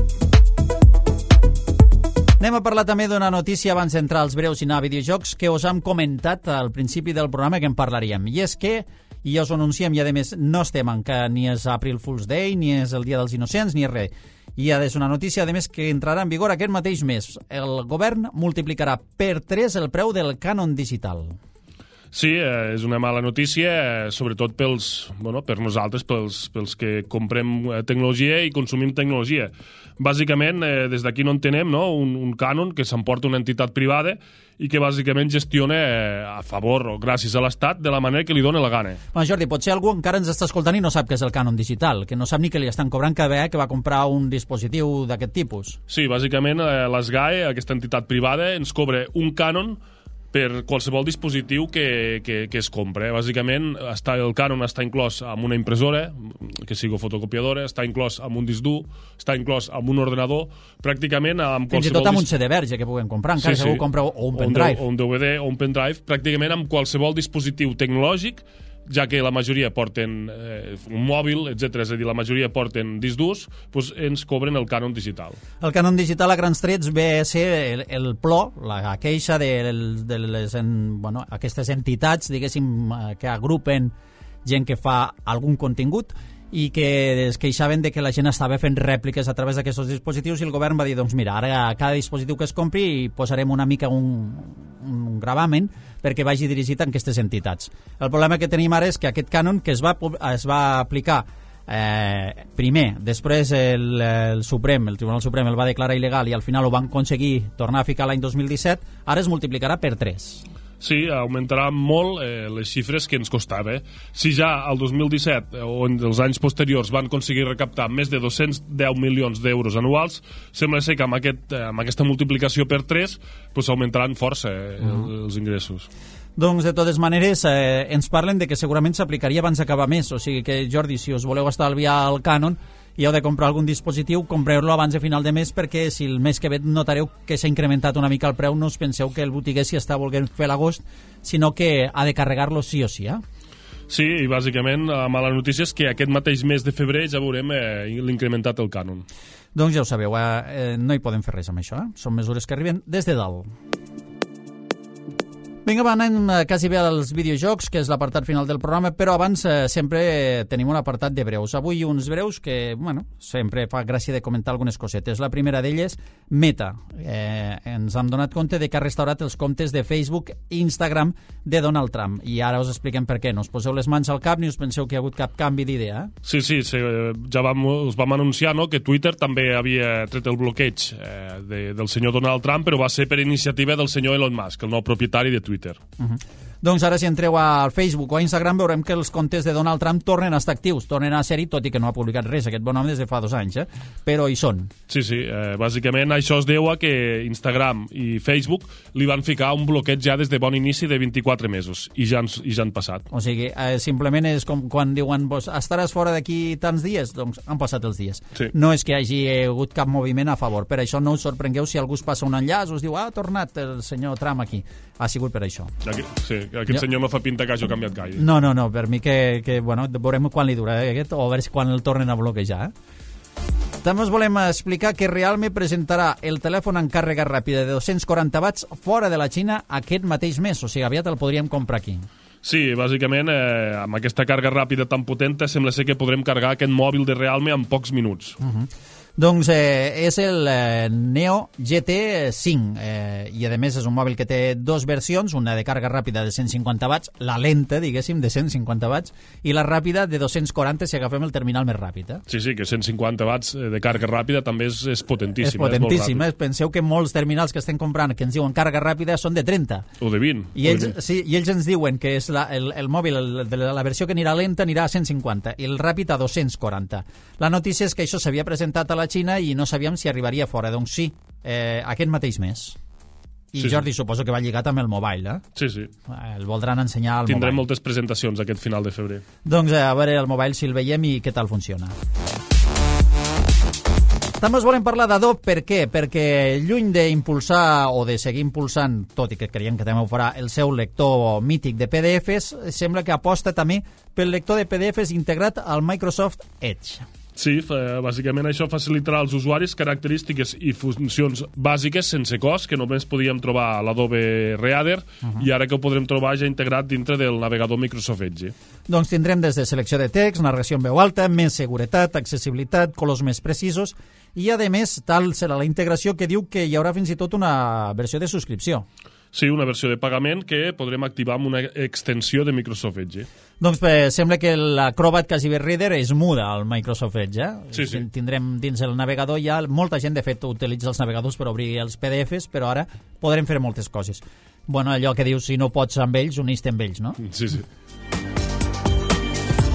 Anem a parlar també d'una notícia abans d'entrar als breus i anar a videojocs que us hem comentat al principi del programa que en parlaríem. I és que, i ja us ho anunciem, i a més no estem encara ni és April Fool's Day, ni és el Dia dels Innocents, ni és res. I és una notícia, a més, que entrarà en vigor aquest mateix mes. El govern multiplicarà per 3 el preu del cànon digital. Sí, és una mala notícia, sobretot per nosaltres, pels que comprem tecnologia i consumim tecnologia. Bàsicament, des d'aquí no entenem un cànon que s'emporta una entitat privada i que bàsicament gestiona a favor o gràcies a l'Estat de la manera que li dona la gana. Jordi, potser algú encara ens està escoltant i no sap què és el cànon digital, que no sap ni que li estan cobrant cada vegada que va comprar un dispositiu d'aquest tipus. Sí, bàsicament l'ESGAE, aquesta entitat privada, ens cobra un cànon per qualsevol dispositiu que es compra. Bàsicament, el Canon està inclòs amb una impressora, que sigui fotocopiadora, està inclòs amb un disc dur, està inclòs amb un ordenador, pràcticament amb qualsevol... Fins i tot amb un CD verge que puguem comprar, encara si algú compra un pendrive. O un DVD o un pendrive, pràcticament amb qualsevol dispositiu tecnològic, ja que la majoria porten un mòbil, etc. És a dir, la majoria porten discs durs, doncs ens cobren el Canon digital. El Canon digital a grans trets ve a ser el plor, la queixa de aquestes entitats, diguéssim, que agrupen gent que fa algun contingut i que es queixaven de que la gent estava fent rèpliques a través d'aquests dispositius i el govern va dir, doncs mira, ara a cada dispositiu que es compri posarem una mica un gravamen perquè vagi dirigit a aquestes entitats. El problema que tenim ara és que aquest cànon que es va aplicar primer, després el Tribunal Suprem el va declarar il·legal i al final ho van aconseguir tornar a ficar l'any 2017, ara es multiplicarà per 3. Sí, augmentarà molt les xifres que ens costava. Si ja el 2017 o en els anys posteriors van aconseguir recaptar més de 210 milions d'euros anuals, sembla ser que amb aquesta multiplicació per 3 pues, augmentaran força els ingressos. Doncs, de totes maneres, ens parlen de que segurament s'aplicaria abans d'acabar mes, o sigui que, Jordi, si us voleu estalviar el cànon i heu de comprar algun dispositiu, compreu-lo abans de final de mes, perquè si el mes que ve notareu que s'ha incrementat una mica el preu, no us penseu que el botiguer s'hi està volent fer l'agost, sinó que ha de carregar-lo sí o sí, Sí, i bàsicament la mala notícia és que aquest mateix mes de febrer ja veurem l'incrementat del cànon. Doncs ja ho sabeu, no hi podem fer res amb això, Són mesures que arriben des de dalt. Vinga, va, anem quasi bé als videojocs, que és l'apartat final del programa, però abans sempre tenim un apartat de breus. Avui uns breus que, bueno, sempre fa gràcia de comentar algunes cosetes. La primera d'elles, Meta. Ens hem donat compte de que ha restaurat els comptes de Facebook i Instagram de Donald Trump. I ara us expliquem per què. No us poseu les mans al cap ni us penseu que hi ha hagut cap canvi d'idea. Sí, ja us vam anunciar que Twitter també havia tret el bloqueig del senyor Donald Trump, però va ser per iniciativa del senyor Elon Musk, el nou propietari de Twitter. Doncs ara si entreu al Facebook o a Instagram veurem que els comptes de Donald Trump tornen a estar actius, tornen a ser-hi, tot i que no ha publicat res aquest bon home des de fa 2 anys, però hi són. Sí, bàsicament això es deu a que Instagram i Facebook li van ficar un bloqueig ja des de bon inici de 24 mesos i ja han passat. O sigui, simplement és com quan diuen estaràs fora d'aquí tants dies, doncs han passat els dies. Sí. No és que hagi hagut cap moviment a favor, per això no us sorprengueu si algú us passa un enllaç, us diu, ha tornat el senyor Trump aquí. Ha sigut per això. Aquest senyor no fa pinta que hagi canviat gaire. No, per mi que bueno, veurem quan li dura aquest, o a veure quan el tornen a bloquejar. També us volem explicar que Realme presentarà el telèfon en càrrega ràpida de 240 watts fora de la Xina aquest mateix mes, o sigui, aviat el podríem comprar aquí. Sí, bàsicament, amb aquesta càrrega ràpida tan potenta sembla ser que podrem carregar aquest mòbil de Realme en pocs minuts. Doncs és el Neo GT5 i a més és un mòbil que té 2 versions, una de càrrega ràpida de 150 watts, la lenta, diguéssim, de 150 watts, i la ràpida de 240 si agafem el terminal més ràpid. Sí, que 150 watts de càrrega ràpida també és potentíssim. És potentíssim, penseu que molts terminals que estem comprant que ens diuen càrrega ràpida són de 30. O de 20. I ells ens diuen que és el mòbil de la versió que anirà lenta anirà a 150 i el ràpid a 240. La notícia és que això s'havia presentat a la Xina i no sabíem si arribaria fora. Doncs sí, aquest mateix mes. I Jordi, suposo que va lligat amb el mobile, Sí. El voldran ensenyar al mobile. Tindrem moltes presentacions aquest final de febrer. Doncs a veure el mobile si el veiem i què tal funciona. També us volem parlar d'Adobe, per què? Perquè lluny d'impulsar o de seguir impulsant, tot i que creiem que també ho farà, el seu lector mític de PDFs, sembla que aposta també pel lector de PDFs integrat al Microsoft Edge. Sí, bàsicament això facilitarà als usuaris característiques i funcions bàsiques sense cost que només podíem trobar a l'Adobe Reader i ara que ho podrem trobar ja integrat dintre del navegador Microsoft Edge. Doncs tindrem des de selecció de text, narració en veu alta, més seguretat, accessibilitat, colors més precisos i, a més, tal serà la integració que diu que hi haurà fins i tot una versió de subscripció. Sí, una versió de pagament que podrem activar amb una extensió de Microsoft Edge. Doncs sembla que l'Acrobat Cassive Reader és muda al Microsoft Edge. Sí. Tindrem dins el navegador ja molta gent, de fet, utilitza els navegadors per obrir els PDFs, però ara podrem fer moltes coses. Bueno, allò que dius, si no pots amb ells, uneix-te amb ells, no? Sí.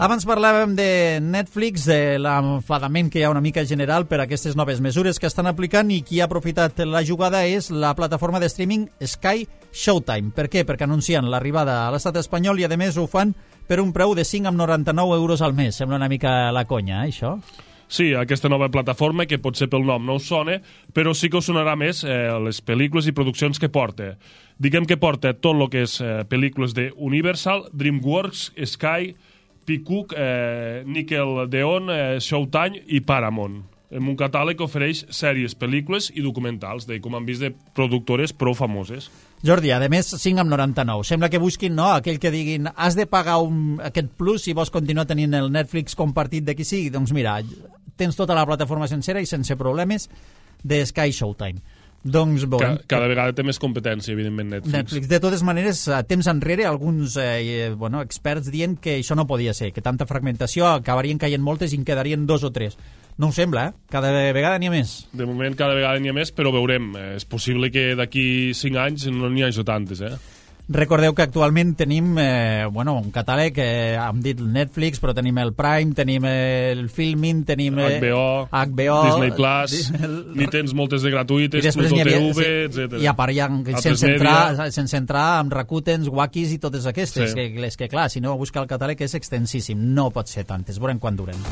Abans parlàvem de Netflix, de l'enfadament que hi ha una mica general per aquestes noves mesures que estan aplicant, i qui ha aprofitat la jugada és la plataforma de streaming Sky Showtime. Per què? Perquè anuncien l'arribada a l'estat espanyol i, a més, ho fan per un preu de 5,99 euros al mes. Sembla una mica la conya, això? Sí, aquesta nova plataforma, que potser pel nom no us sona, però sí que us sonarà més les pel·lícules i produccions que porta. Diguem que porta tot el que és pel·lícules de Universal, DreamWorks, Sky, Peacock, Nickelodeon, Showtime i Paramount. En un catàleg que ofereix sèries, pel·lícules i documentals, com han vist, de productores prou famoses. Jordi, a més, 5,99. Sembla que busquin, no?, aquell que diguin has de pagar aquest plus si vols continuar tenint el Netflix compartit de qui sigui. Doncs mira, tens tota la plataforma sencera i sense problemes de Sky Showtime. Doncs cada vegada té més competència, evidentment, Netflix. De totes maneres, temps enrere, alguns experts dient que això no podia ser, que tanta fragmentació acabarien caient moltes i en quedarien 2 o 3. No ho sembla, Cada vegada n'hi ha més. De moment, cada vegada n'hi ha més, però veurem. És possible que d'aquí 5 anys no n'hi hagi tantes, Recordeu que actualment tenim un catàleg, hem dit Netflix, però tenim el Prime, tenim el Filmin, tenim HBO, Disney Plus, ni tens moltes de gratuïtes, Pluto TV, etc. I a part, sense entrar amb Rakuten, Wakis i totes aquestes, que clar, si no busca el catàleg és extensíssim, no pot ser tantes, veurem quan duren.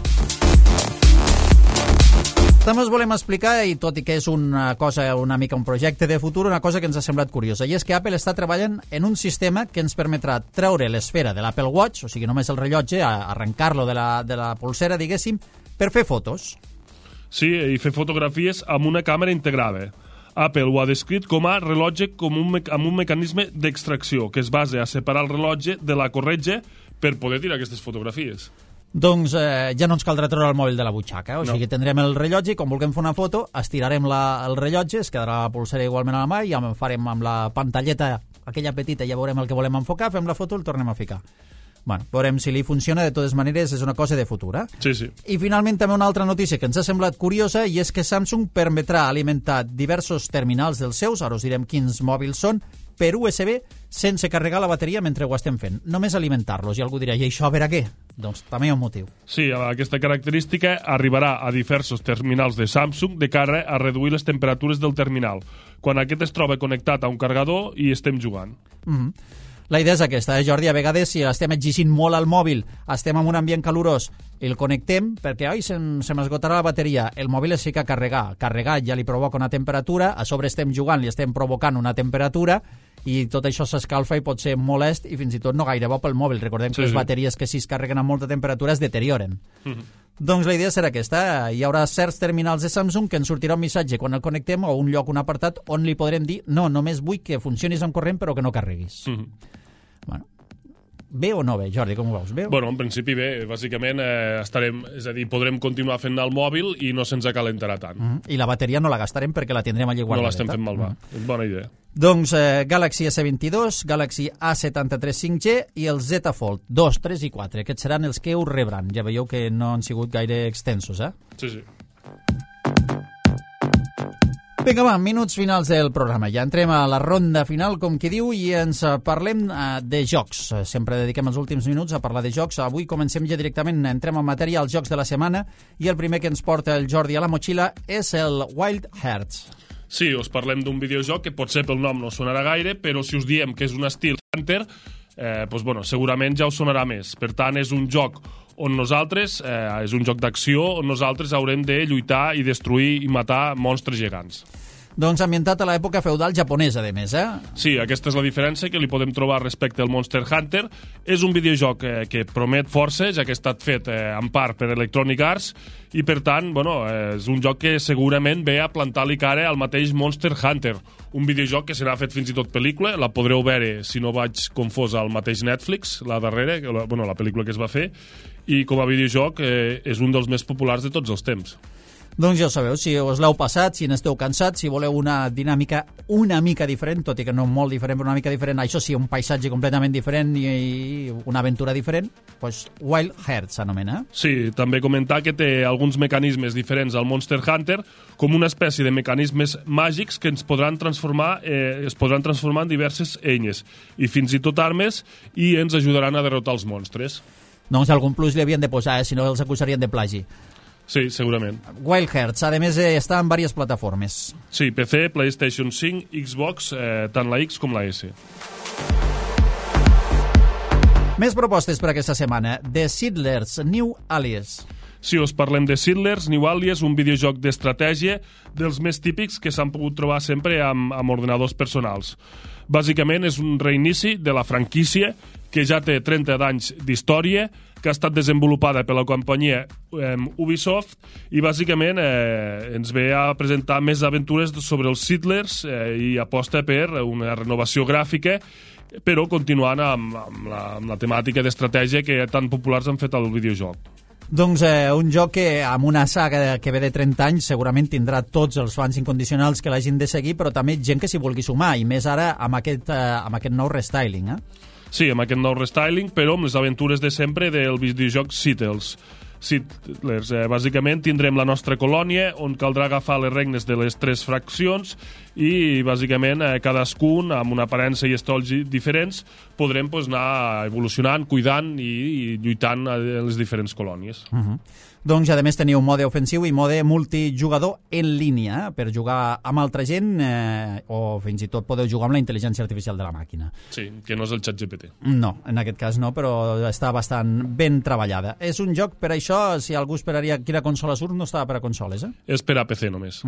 També us volem explicar, i tot i que és una mica un projecte de futur, una cosa que ens ha semblat curiosa, i és que Apple està treballant en un sistema que ens permetrà treure l'esfera de l'Apple Watch, o sigui, només el rellotge, arrencar-lo de la pulsera, diguéssim, per fer fotos. Sí, i fer fotografies amb una càmera integrada. Apple ho ha descrit com a rellotge amb un mecanisme d'extracció que es basa a separar el rellotge de la corretja per poder tirar aquestes fotografies. Doncs ja no ens caldrà treure el mòbil de la butxaca, o sigui que tindrem el rellotge i quan vulguem fer una foto estirarem el rellotge, es quedarà la pulsera igualment a la mà i ja farem amb la pantalleta aquella petita, ja veurem el que volem enfocar, fem la foto i el tornem a ficar. Bueno, veurem si li funciona, de totes maneres és una cosa de futur. Sí, sí. I finalment també una altra notícia que ens ha semblat curiosa, i és que Samsung permetrà alimentar diversos terminals dels seus, ara us direm quins mòbils són, per USB sense carregar la bateria mentre ho estem fent. Només alimentar-los. I algú dirà, i això a veure què? Doncs també hi ha un motiu. Sí, aquesta característica arribarà a diversos terminals de Samsung de cara a reduir les temperatures del terminal, quan aquest es troba connectat a un carregador i estem jugant. La idea és aquesta, Jordi, a vegades si estem exigint molt al mòbil, estem en un ambient calorós, el connectem perquè se m'esgotarà la bateria, el mòbil es fica a carregar, carregat ja li provoca una temperatura, a sobre estem jugant, li estem provocant una temperatura i tot això s'escalfa i pot ser molest i fins i tot no gaire bo pel mòbil. Recordem que les bateries que si es carreguen a molta temperatura es deterioren. Doncs la idea serà aquesta, hi haurà certs terminals de Samsung que ens sortirà un missatge quan el connectem o un lloc, un apartat, on li podrem dir no, només vull que funcionis amb corrent però que no carreguis. Bueno, bé o no bé, Jordi, com ho veus? Bé? Bueno, en principi bé, bàsicament podrem continuar fent el mòbil i no se'ns acalentarà tant. I la bateria no la gastarem perquè la tindrem allà guardada. No l'estem fent malvar, és bona idea. Doncs Galaxy S22, Galaxy A73 5G i el Z Fold 2, 3 i 4. Aquests seran els que ho rebran. Ja veieu que no han sigut gaire extensos, Sí, sí. Vinga, va, minuts finals del programa. Ja entrem a la ronda final, com qui diu, i ens parlem de jocs. Sempre dediquem els últims minuts a parlar de jocs. Avui comencem ja directament, entrem en matèria als jocs de la setmana, i el primer que ens porta el Jordi a la motxilla és el Wild Hearts. Sí, us parlem d'un videojoc que potser pel nom no sonarà gaire, però si us diem que és un estil Hunter, segurament ja us sonarà més. Per tant, és un joc on nosaltres, és un joc d'acció, on nosaltres haurem de lluitar i destruir i matar monstres gegants. Doncs ambientat a l'època feudal japonesa, a més, Sí, aquesta és la diferència que li podem trobar respecte al Monster Hunter. És un videojoc que promet força, ja que ha estat fet en part per Electronic Arts, i per tant, és un joc que segurament ve a plantar-li cara al mateix Monster Hunter, un videojoc que serà fet fins i tot pel·lícula, la podreu veure, si no vaig confós, al mateix Netflix, la darrera, la pel·lícula que es va fer, i com a videojoc és un dels més populars de tots els temps. Doncs ja ho sabeu, si us l'heu passat, si n'esteu cansats, si voleu una dinàmica una mica diferent, tot i que no molt diferent, però una mica diferent, això sí, un paisatge completament diferent i una aventura diferent, doncs Wild Hearts s'anomena. Sí, també comentar que té alguns mecanismes diferents al Monster Hunter, com una espècie de mecanismes màgics que es podran transformar en diverses eines, i fins i tot armes, i ens ajudaran a derrotar els monstres. Doncs algun plus li havien de posar, si no els acusarien de plagi. Sí, segurament. Wild Hearts, a més, està en diverses plataformes. Sí, PC, PlayStation 5, Xbox, tant la X com la S. Més propostes per aquesta setmana. The Settlers, New Alias. Si us parlem de Settlers, New Alias, un videojoc d'estratègia dels més típics que s'han pogut trobar sempre amb ordinadors personals. Bàsicament és un reinici de la franquícia que ja té 30 d'anys d'història, que ha estat desenvolupada per la companyia Ubisoft i bàsicament ens ve a presentar més aventures sobre els Settlers i aposta per una renovació gràfica, però continuant amb la temàtica d'estratègia que tan populars han fet al videojoc. Doncs un joc que amb una saga que ve de 30 anys segurament tindrà tots els fans incondicionals que l'hagin de seguir, però també gent que s'hi vulgui sumar, i més ara amb aquest nou restyling. Sí, amb aquest nou restyling, però amb les aventures de sempre del videojoc Settlers. Bàsicament tindrem la nostra colònia on caldrà agafar les regnes de les 3 fraccions i bàsicament cadascun amb una aparença i estols diferents podrem anar evolucionant, cuidant i lluitant a les diferents colònies. Doncs, a més, teniu mode ofensiu i mode multijugador en línia per jugar amb altra gent o fins i tot podeu jugar amb la intel·ligència artificial de la màquina. Sí, que no és el ChatGPT. No, en aquest cas no, però està bastant ben treballada. És un joc, per això, si algú esperaria quina consola surt, no estava per a consoles, És per a PC només.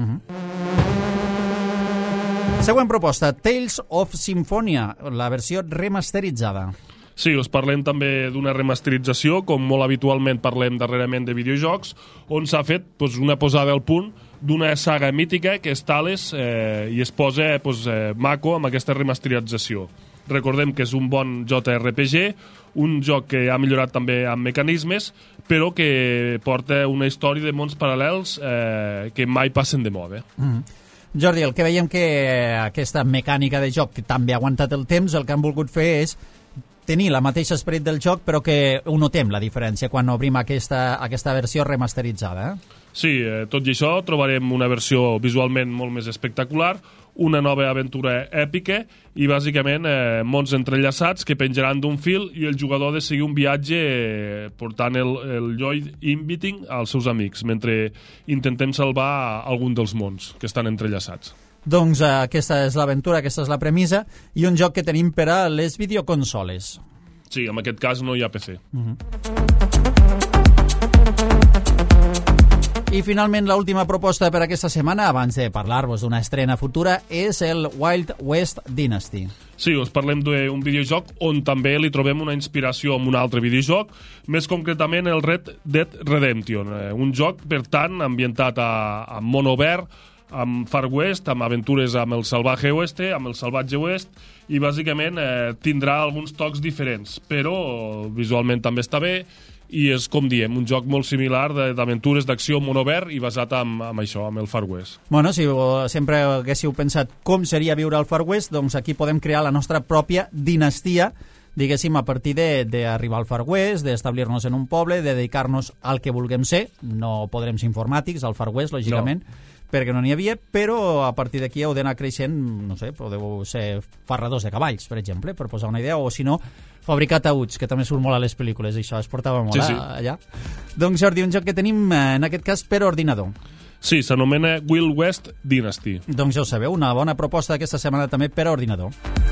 Següent proposta, Tales of Symphonia, la versió remasteritzada. Sí, us parlem també d'una remasterització, com molt habitualment parlem darrerament de videojocs, on s'ha fet una posada al punt d'una saga mítica que és Tales i es posa maco amb aquesta remasterització. Recordem que és un bon JRPG, un joc que ha millorat també amb mecanismes, però que porta una història de mons paral·lels que mai passen de moda. Jordi, el que veiem que aquesta mecànica de joc que també ha aguantat el temps, el que han volgut fer és tenir la mateixa esperit del joc, però que ho notem la diferència quan obrim aquesta versió remasteritzada. Sí, tot i això trobarem una versió visualment molt més espectacular, una nova aventura èpica i bàsicament mons entrellaçats que penjaran d'un fil i el jugador ha de seguir un viatge portant el Lloyd Inviting als seus amics mentre intentem salvar algun dels mons que estan entrellaçats. Doncs aquesta és l'aventura, aquesta és la premissa, i un joc que tenim per a les videoconsoles. Sí, en aquest cas no hi ha PC. I finalment l'última proposta per aquesta setmana, abans de parlar-vos d'una estrena futura, és el Wild West Dynasty. Sí, us parlem d'un videojoc on també li trobem una inspiració en un altre videojoc, més concretament el Red Dead Redemption, un joc, per tant, ambientat a món obert, amb Far West, amb aventures amb el salvatge oeste, amb el salvatge oest, i bàsicament tindrà alguns tocs diferents, però visualment també està bé, i és, com diem, un joc molt similar d'aventures d'acció món obert i basat amb això, amb el Far West. Bueno, si sempre haguéssiu pensat com seria viure al Far West, doncs aquí podem crear la nostra pròpia dinastia, diguéssim, a partir d'arribar al Far West, d'establir-nos en un poble, de dedicar-nos al que vulguem ser. No podrem ser informàtics al Far West, lògicament, perquè no n'hi havia, però a partir d'aquí heu d'anar creixent, no sé, podeu ser farradors de cavalls, per exemple, per posar una idea, o si no, fabricar taüts, que també surt molt a les pel·lícules, això es portava molt allà. Doncs, Jordi, un joc que tenim, en aquest cas, per ordinador. Sí, s'anomena Wild West Dynasty. Doncs ja ho sabeu, una bona proposta aquesta setmana també per a ordinador.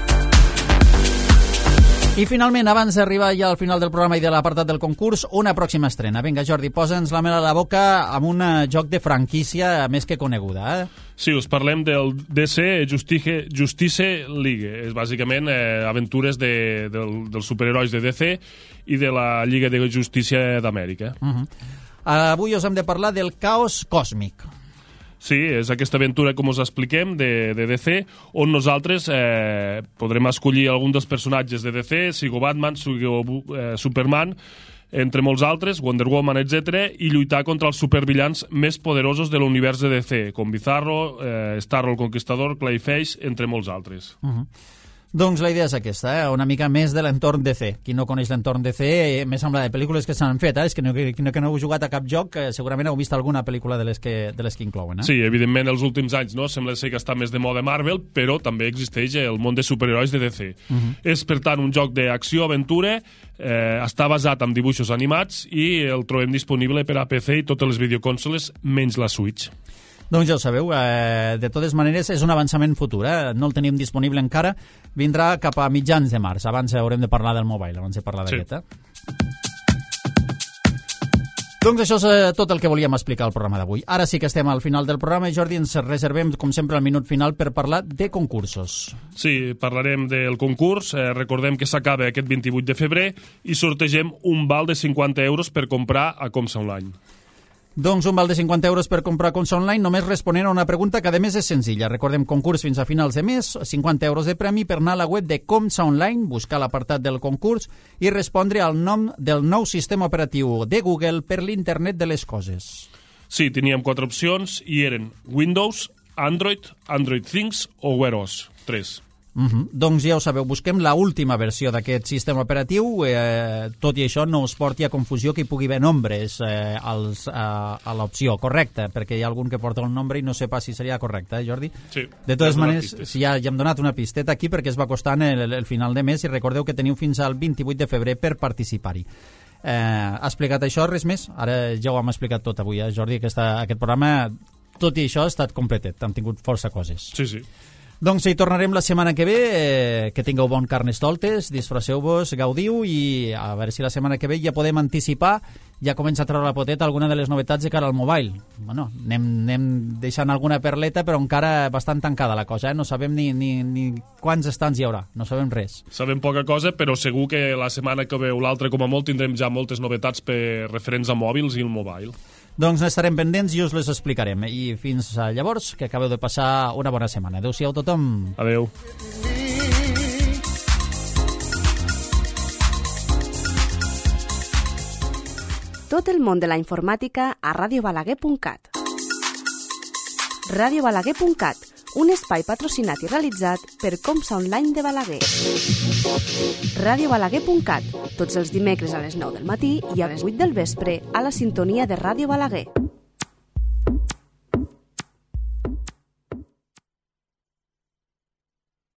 I finalment, abans d'arribar ja al final del programa i de l'apartat del concurs, una pròxima estrena. Vinga, Jordi, posa'ns la mel a la boca amb un joc de franquícia més que coneguda. Sí, us parlem del DC Justice League. És bàsicament aventures dels superherois de DC i de la Lliga de Justícia d'Amèrica. Avui us hem de parlar del Caos Còsmic. Sí, és aquesta aventura, com us expliquem, de DC, on nosaltres podrem escollir algun dels personatges de DC, sigo Batman, sigo Superman, entre molts altres, Wonder Woman, etc., i lluitar contra els supervillans més poderosos de l'univers de DC, com Bizarro, Starro el Conquistador, Clayface, entre molts altres. Doncs la idea és aquesta, una mica més de l'entorn DC. Qui no coneix l'entorn DC, més amb la de pel·lícules que s'han fet, és que no heu jugat a cap joc, segurament heu vist alguna pel·lícula de les que inclouen. Sí, evidentment, els últims anys sembla ser que està més de moda Marvel, però també existeix el món de superherois de DC. És, per tant, un joc d'acció, aventura, està basat en dibuixos animats i el trobem disponible per a PC i totes les videoconsoles, menys la Switch. Doncs ja ho sabeu, de totes maneres és un avançament futur, no el tenim disponible encara, vindrà cap a mitjans de març, abans haurem de parlar del mobile, abans de parlar d'aquest. Doncs això és tot el que volíem explicar al programa d'avui. Ara sí que estem al final del programa i Jordi, ens reservem com sempre el minut final per parlar de concursos. Sí, parlarem del concurs, recordem que s'acaba aquest 28 de febrer i sortegem un val de 50 euros per comprar a Comsa Online. Doncs un val de 50 euros per comprar Comsa Online, només responent a una pregunta que a més és senzilla. Recordem, concurs fins a finals de mes, 50 euros de premi per anar a la web de Comsa Online, buscar l'apartat del concurs i respondre al nom del nou sistema operatiu de Google per l'internet de les coses. Sí, teníem 4 opcions i eren Windows, Android, Android Things o Wear OS 3. Doncs ja ho sabeu, busquem la última versió d'aquest sistema operatiu, tot i això no us porti a confusió que hi pugui haver nombres a l'opció correcta, perquè hi ha algun que porta un nombre i no sé pas si seria correcte, Jordi? Sí. De totes maneres, ja hem donat una pisteta aquí perquè es va costant el final de mes i recordeu que teniu fins al 28 de febrer per participar-hi. Ha explicat això, res més? Ara ja ho hem explicat tot avui, Jordi, aquest programa, tot i això, ha estat completet, hem tingut força coses. Sí, sí. Doncs hi tornarem la setmana que ve, que tingueu bon Carnestoltes, disfresseu-vos, gaudiu i a veure si la setmana que ve ja podem anticipar, ja comença a treure la poteta alguna de les novetats de cara al mobile. Bueno, anem deixant alguna perleta però encara bastant tancada la cosa, no sabem ni quants estants hi haurà, no sabem res. Sabem poca cosa, però segur que la setmana que ve o l'altra com a molt tindrem ja moltes novetats per referents a mòbils i el mobile. Doncs n'estarem pendents i us les explicarem. I fins llavors, que acabeu de passar una bona setmana. Adéu-siau tothom. Adéu. Tot el món de la informàtica a radiobalaguer.cat. radiobalaguer.cat, un espai patrocinat i realitzat per Comsa Online de Balaguer. radiobalaguer.cat, tots els dimecres a les 9 del matí i a les 8 del vespre a la sintonia de Ràdio Balaguer.